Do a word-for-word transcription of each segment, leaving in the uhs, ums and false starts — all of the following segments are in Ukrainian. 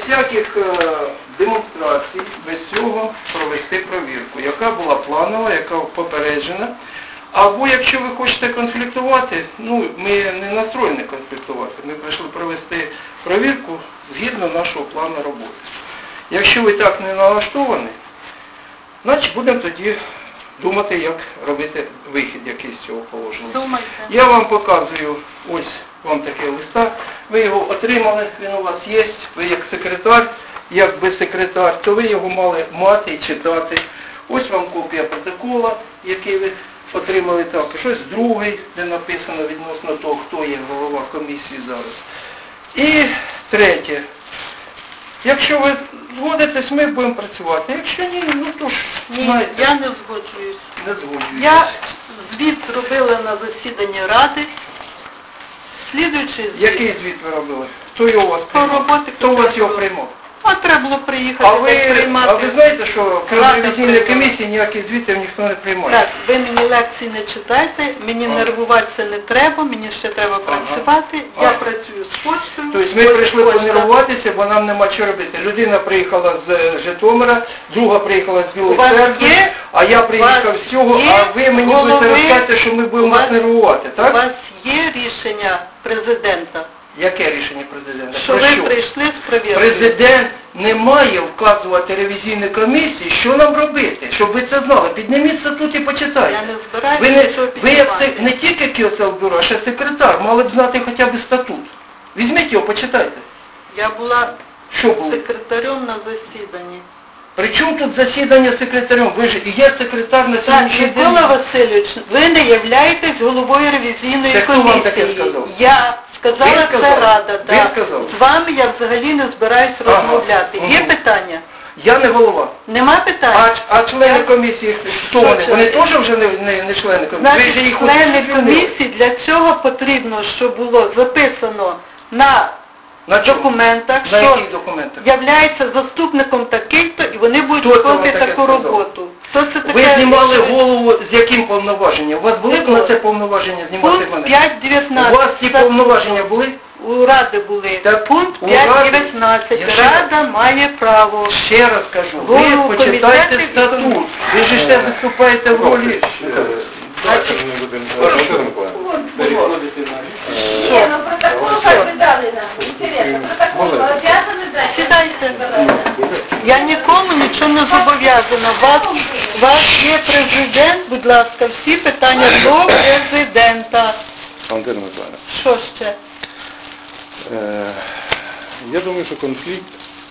всяких е, демонстрацій, без цього провести провірку, яка була планова, яка попереджена. Або якщо ви хочете конфліктувати, ну, ми не настроєні конфліктувати, ми прийшли провести провірку згідно нашого плану роботи. Якщо ви так не налаштовані, значить будемо тоді думати, як робити вихід якийсь з цього положення. Думайте. Я вам показую, ось вам таке листа, ви його отримали, він у вас є, ви як секретар, якби секретар, то ви його мали мати і читати. Ось вам копія протокола, який ви отримали також. Ось другий, де написано відносно того, хто є голова комісії зараз. І третє. Якщо ви згодитесь, ми будемо працювати. Якщо ні, ну то ж, Ні, знаєте, я не згоджуюсь. не згоджуюсь. Я звіт зробила на засіданні Ради. Слідуючий звіт. Який звіт ви робили? Хто його у вас По приймав? роботі Хто у вас його контролю. приймав? А треба було приїхати, А ви, так приймати. а ви знаєте, що крім Рада ревізійної приймала. комісії ніяких звітів ніхто не приймає? Так, ви мені лекції не читайте, мені Ага. нервуватися не треба, мені ще треба Ага. працювати. Я Ага. працюю з почтою. Тобто ми прийшли понервуватися, бо нам нема що робити. Людина приїхала з Житомира, друга приїхала з Білої У вас Церкви, є- а я у приїхав вас з цього, є а ви мені голови- будете розказати, що ми будемо у вас- вас нервувати, У так? вас є рішення президента, Яке рішення президента? що Про ви що? прийшли з перевіркою? Президент не має вказувати ревізійній комісії, що нам робити, щоб ви це знали. Підніміться тут і почитайте. Я не збираюся Ви, не, нічого ви як піднімати. се- не тільки Кіосел-бюро, а ще секретар, мали б знати хоча б статут. Візьміть його, почитайте. Я була Що було? секретарем на засіданні. При чому тут засідання секретарем? Ви ж і є секретар на Так, сьогоднішній день. Микола Васильович, ви не являєтесь головою ревізійної Це хто вам комісії. таке сказав? Я сказала, Ви сказали? це Рада. Ви Так. сказали? З вами я взагалі не збираюсь Ага. розмовляти. Є Ага. питання? Я не голова. Нема питань? А, а члени комісії, хто вони? Що Вони це? теж вже не, не, не члени комісії? Ви ж Значить, їх члени звільнили. комісії, для цього потрібно, щоб було записано на На чому? документах, На що яких документах? являється заступником такий-то, і вони будуть Хто це вам виконувати таке таку сказав? роботу. Хто це Ви таке? знімали голову з яким повноваженням? У вас були Якого? на це повноваження знімати Пункт мене? п'ять У дев'ятнадцять. вас ці повноваження були? У Ради були. Так, Пункт у п'ять Ради- дев'ятнадцять. Я ще- Рада має право. Ще раз кажу, Голову ви почитайте комітету і статут. комісії. Ви ж ще виступаєте в ролі... Давайте ми будемо... Валентина Миколаївна, переходити на... Не, ну протокол как бы дали нам. Интересно, протокол обязаны дать? Сідайте. Я нікому нічого не зобов'язана. Вас, вас є президент, будь ласка, всі питання до президента. Валентина Миколаївна, Що ще? е, я думаю, що конфлікт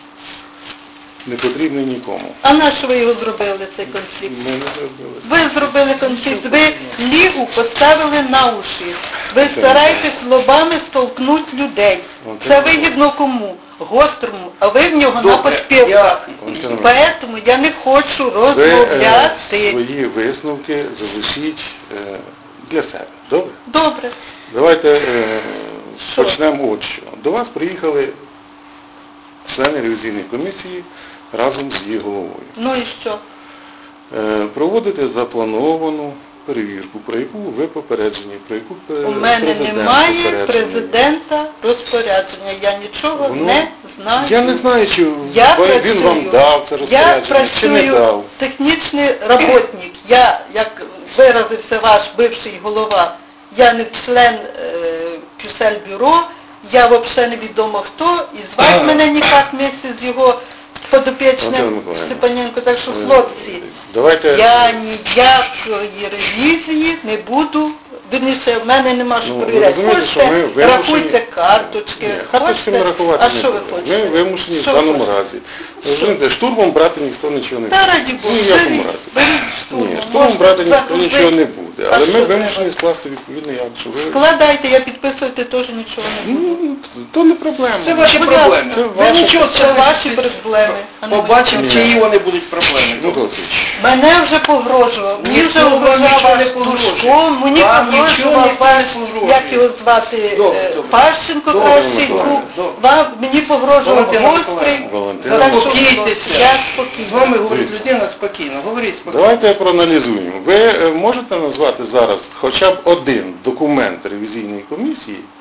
не потрібний нікому. А на що ви його зробили, цей конфлікт? Ми не зробили. Ви зробили конфлікт, ви лігу поставили на уші. Ви стараєтесь лобами столкнути людей. Це вигідно кому? Гострому, а ви в нього на Добре, поспілках. Валентина Миколаївна, Тому я не хочу ви розмовляти. е, свої висновки залишіть е, для себе. Добре? Добре. Давайте е, Що? почнемо от що. До вас приїхали члени ревізійної комісії разом з її головою. Ну і що? Е, проводити заплановану перевірку, про яку ви попереджені, про яку е, У мене президент немає попереджений. президента розпорядження. Я нічого Воно- не знаю. Я не знаю, чи Я ви- працюю, він вам дав це я розпорядження, чи не працюю дав. технічний роботник. Я, як виразився ваш бивший голова, я не член е, Кюсель-бюро, я взагалі невідомо хто, і звати мене ніяк місце з його Валентина подопічним Миколаївна, Степаненко. Так що, е, хлопці, Давайте, я ніякої ревізії не буду. Вірніше, в мене нема що Ну, ви перевіряти. розумієте, що Хочете, ми вимушені- рахуйте карточки. Ні, карточки ми рахувати а не що ви будемо. хочете? Ми вимушені в Що ви даному хочете? разі. Розумієте, штурмом брати ніхто нічого не Та буде. раді Богу, Ні в якому беріть, разі. беріть штурмом. Ні, штурмом Можете брати ніхто загрузити. нічого не буде. А Але ми що вимушені треба? скласти відповідний акт, що ви... Складайте, я підписувати теж нічого не буду. Ну, то не проблема. Це ваші Будь проблеми. ласка, Ви ваші- нічого Це ваші проблеми. а не Побачимо, мої. чиї вони будуть проблеми. Ну, Олексійович, Мене вже погрожував. Мені Ніхто вже вам угрожав нічого не ваш погрожує. Тушко, мені Вам нічого погрожував ніхто ваш, не погрожує. як його звати, Добре, е, добре. Пащенко, Добре, кращий Миколаївна, друг. добре. Вам, мені погрожував Валентина гострий. Миколаївна, Валентина Так що, Заспокійтеся. Я З спокійна. вами говорить Дивіться. людина спокійно. Говоріть спокійно. давайте проаналізуємо. Ви е, можете назвати зараз хоча б один документ ревізійної комісії,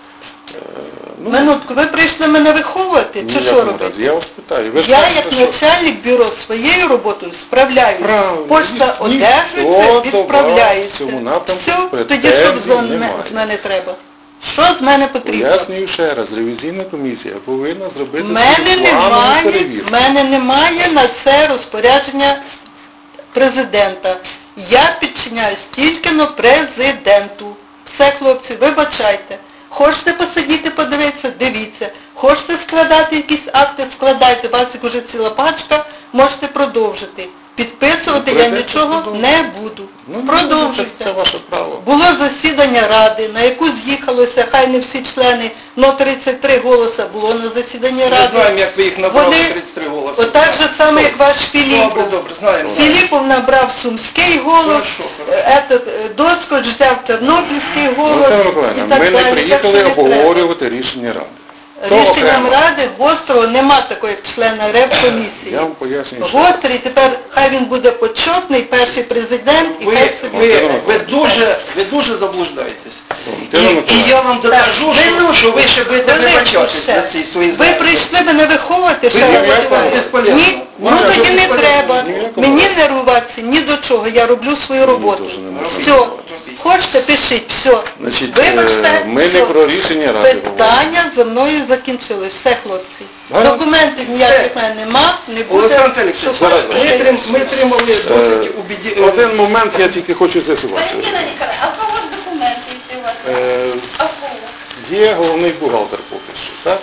ну, Минутку, ви прийшли мене виховувати, ні чи в що якому робити? разі. Я вас питаю. Ви ж Я, кажете, як що- начальник бюро, своєю роботою справляюся. Правильно. Пошта Ні- одержується, ніхто до відправляється. вас в цьому напрямку Все, тоді претензій що з мене, немає. з мене треба? Що з мене потрібно? Пояснюю ще раз, ревізійна комісія повинна зробити В мене свою планову немає, перевірку. в мене немає на це розпорядження президента. Я підчиняюсь тільки на президенту. Все, хлопці, вибачайте. Хочете посидіти, подивитися, дивіться. Хочете складати якісь акти, складайте. У вас їх уже ціла пачка, можете продовжити. Підписувати Ну, я прийдеться нічого продовжувати. не буду. Ну, це, Продовжуйте. це ваше право. Було засідання ради, на яку з'їхалося, хай не всі члени, но тридцять три голоса було на засіданні Ми ради. знаємо, як ви їх набрали, Вони, тридцять три голоси. отак же саме, як ваш Філіпов. Добре, добре, знаємо. Філіпов набрав Сумський голос, Хорошо, хорошо. е, этот, е, Доскоч взяв Тернопільський голос Олександр і Миколаївна, так ми не далі. приїхали Так що не обговорювати рішення ради. треба. То Рішенням окремо. ради Гострого нема такої як члена ревкомісії. Я вам пояснюю, що... Гострий тепер, хай він буде почетний, перший президент, і Ви, хай собі... ви, ви, дуже, ви дуже заблуждаєтесь. І, Валентина і Миколаївна, я вам докажу, Так, що, минутку, що ви ще будете хвилинку вибачатись ще. за ці свої Ви заяви. прийшли мене виховувати, Ви що ні я в якому називаю? безполезно. Ні, ну Вона тоді вже не безполезна. треба. Ні в якому Мені разі. не рватися ні до чого, я роблю свою роботу. теж не можна Все, робити. хочете, пишіть, все. Значить, Вибачте, е, ми не все. про рішення ради говоримо. Питання за мною закінчились, все, хлопці. Гарно. Документів ніяких в мене нема, не буде. Олександр Феліксович, Що зараз, хочете, ми, те й трим, ми тримали Е, досить убіді... Один момент я тільки хочу з'ясувати. Валентина Николаевна, а в кого ж документи, якщо у вас? Е, А в кого? Є головний бухгалтер поки що, так?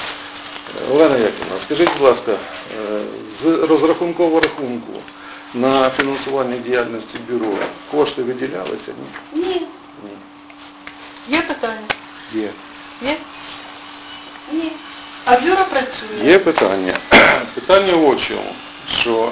Е, Олена Яківна, скажіть, будь ласка, е, з розрахункового рахунку на фінансування діяльності бюро кошти виділялися? Ні? Ні, Ні. Є питання? Є. Є? ні. А бюро працює? Є питання. Питання в чому, що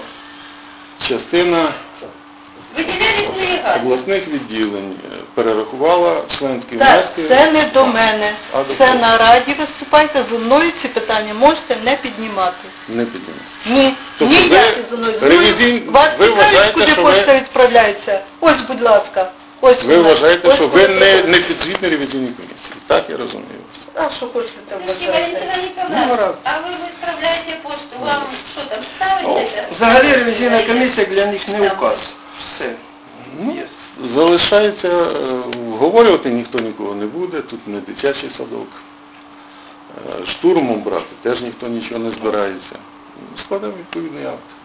частина Виділялись ліга. обласних відділень е, перерахувала членські Так, внески. це не до мене. А до Це кого? на раді виступайте, зі мною ці питання можете не піднімати. Не піднімуть. Ні, Тобто ніякі ви зі мною. ревізій- Вас ви цікавить, вважаєте, куди що пошта ви- відправляється? Ось, будь ласка. Ось Ви вона. вважаєте, Ось що ви куди не, приходить. не підзвітні ревізійній комісії. Так я розумію. А що хочете Слушайте, вважати? Валентина Ну, Николаевна, гаразд. а ви відправляєте пошту, вам що там Ну, ставите? взагалі ревізійна комісія для них не указ. Все. Ну, Є. залишається, е, вговорювати ніхто нікого не буде, тут не дитячий садок. Е, Штурмом брати теж ніхто нічого не збирається. Складемо відповідний акт.